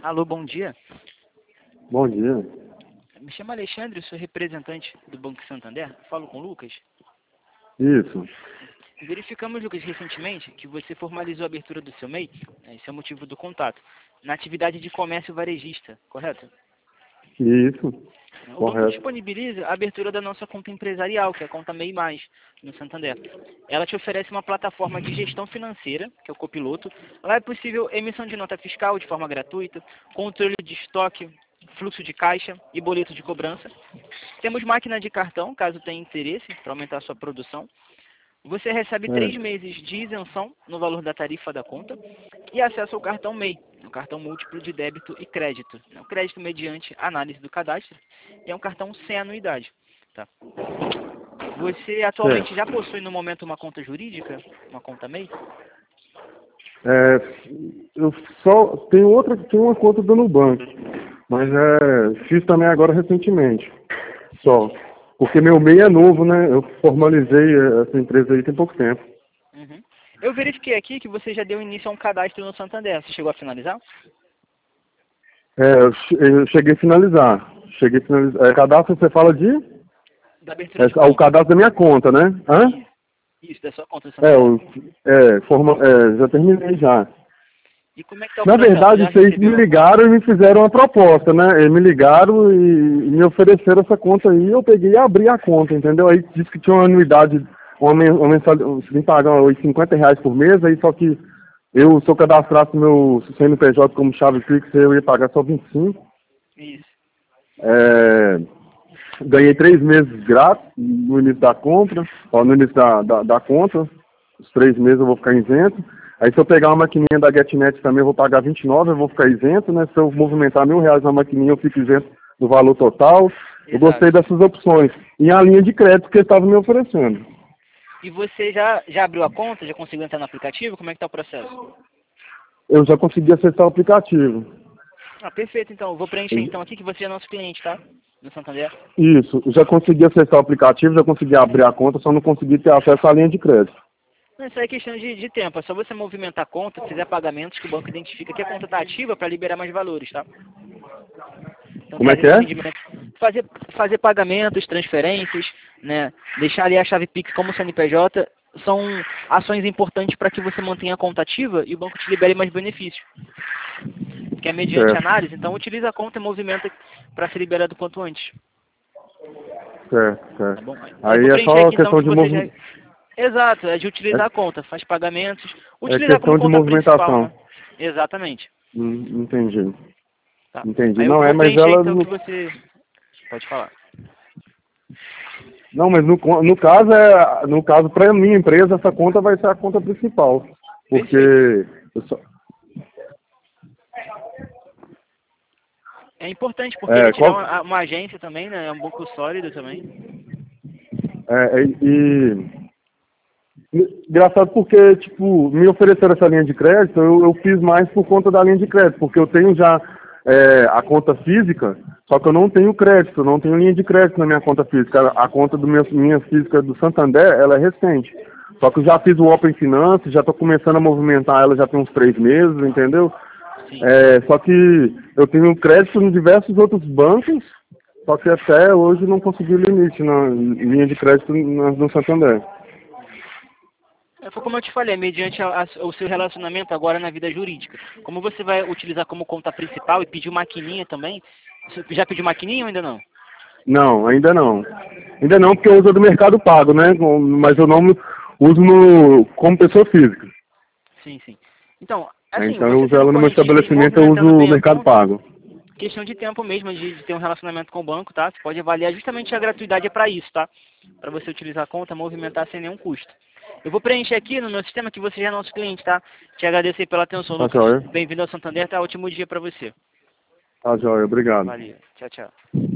Alô, bom dia. Bom dia. Me chamo Alexandre, sou representante do Banco Santander. Falo com o Lucas. Isso. Verificamos, Lucas, recentemente que você formalizou a abertura do seu MEI, esse é o motivo do contato, na atividade de comércio varejista, correto? Isso. O banco Correto. disponibiliza a abertura da nossa conta empresarial, que é a conta MEI+, no Santander. Ela te oferece uma plataforma de gestão financeira, que é o Copiloto. Lá é possível emissão de nota fiscal de forma gratuita, controle de estoque, fluxo de caixa e boleto de cobrança. Temos máquina de cartão, caso tenha interesse para aumentar a sua produção. Você recebe 3 meses de isenção no valor da tarifa da conta e acesso ao cartão MEI, um cartão múltiplo de débito e crédito. O crédito mediante análise do cadastro e é um cartão sem anuidade. Tá? Você atualmente já possui no momento uma conta jurídica, uma conta MEI? Eu só tenho uma conta do Nubank, mas fiz também agora recentemente. Só. Porque meu MEI é novo, né? Eu formalizei essa empresa aí tem pouco tempo. Uhum. Eu verifiquei aqui que você já deu início a um cadastro no Santander. Você chegou a finalizar? Eu cheguei a finalizar. Cadastro, você fala de? Da abertura de conta. O cadastro da minha conta, né? Hã? Isso, da sua conta no Santander. Já terminei já. E como é que tá o Na processo? verdade, Já vocês me recebeu? ligaram e me fizeram uma proposta, né? Eles me ligaram e me ofereceram essa conta aí, eu peguei e abri a conta, entendeu? Aí disse que tinha uma anuidade, uma mensalidade, você tem que pagar R$50 por mês, aí só que eu, se eu cadastrasse meu CNPJ como chave fixa, eu ia pagar só 25. Isso. Ganhei 3 meses grátis no início da compra, no início da conta, os 3 meses eu vou ficar isento. Aí se eu pegar uma maquininha da GetNet também eu vou pagar 29, eu vou ficar isento, né? Se eu movimentar R$1.000 na maquininha eu fico isento do valor total. Eu gostei dessas opções. E a linha de crédito que eles estavam me oferecendo. E você já abriu a conta? Já conseguiu entrar no aplicativo? Como é que está o processo? Eu já consegui acessar o aplicativo. Ah, perfeito, então. Eu vou preencher então aqui que você é nosso cliente, tá? No Santander. Isso, eu já consegui acessar o aplicativo, já consegui abrir a conta, só não consegui ter acesso à linha de crédito. Não, isso aí é questão de tempo. É só você movimentar a conta, fizer pagamentos que o banco identifica que a conta está ativa para liberar mais valores, tá? Então, Como é que é? Fazer pagamentos, transferências, né? Deixar ali a chave Pix como CNPJ são ações importantes para que você mantenha a conta ativa e o banco te libere mais benefícios. Que é mediante análise, então utiliza a conta e movimenta para ser liberado quanto antes. Certo. Tá bom? Aí é só aqui, questão então, de movimento. Exato, é de utilizar a conta, faz pagamentos, É utilizar como questão de conta principal, movimentação. né? Exatamente. Entendi. Tá. Entendi. Aí eu Não vou mas preencher ela então que você pode falar. Não, mas no caso para minha empresa essa conta vai ser a conta principal, porque É importante porque ele te dá uma agência também, né? É um banco sólido também. Engraçado porque, tipo, me ofereceram essa linha de crédito, eu fiz mais por conta da linha de crédito, porque eu tenho já a conta física, só que eu não tenho crédito, eu não tenho linha de crédito na minha conta física. A conta minha física do Santander, ela é recente. Só que eu já fiz o Open Finance, já estou começando a movimentar ela já tem uns 3 meses, entendeu? Só que eu tenho crédito em diversos outros bancos, só que até hoje não consegui limite na linha de crédito no Santander. Foi como eu te falei, mediante o seu relacionamento agora na vida jurídica. Como você vai utilizar como conta principal e pedir maquininha também, você já pediu maquininha ou ainda não? Não, ainda não. Ainda não, porque eu uso do Mercado Pago, né? Mas eu não uso como pessoa física. Sim. Então, assim, Então eu você uso sendo ela no meu correntista e estabelecimento, eu uso movimentando o bem a Mercado conta, Pago. questão de tempo mesmo de ter um relacionamento com o banco, tá? Você pode avaliar justamente a gratuidade é para isso, tá? Para você utilizar a conta, movimentar sem nenhum custo. Eu vou preencher aqui no meu sistema que você já é nosso cliente, tá? Te agradecer pela atenção, Lucas. Joia. Bem-vindo ao Santander, tá? Ótimo dia para você. Tá, joia. Obrigado. Valeu. Tchau.